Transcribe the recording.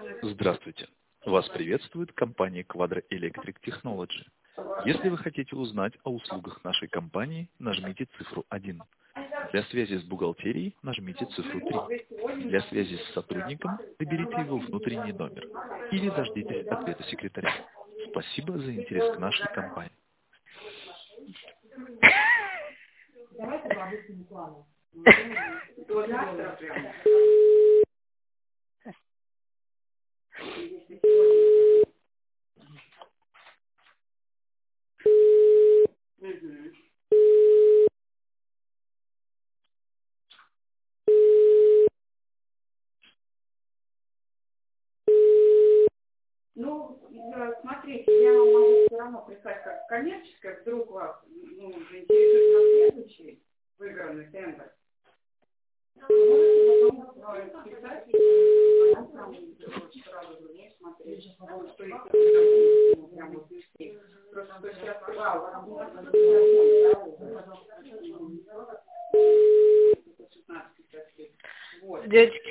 Здравствуйте! Вас приветствует компания Quadra Electric Technology. Если вы хотите узнать о услугах нашей компании, нажмите цифру 1. Для связи с бухгалтерией нажмите цифру 3. Для связи с сотрудником наберите его внутренний номер или дождитесь ответа секретаря. Спасибо за интерес к нашей компании. Давайте по обычному плану. Ну, смотрите, я вам могу все равно прислать как коммерческое, вдруг вас заинтересует на следующий выигранный тендер. Можете потом писать и сразу же смотреть, что их прямо вот вести. Просто что сейчас Девочки,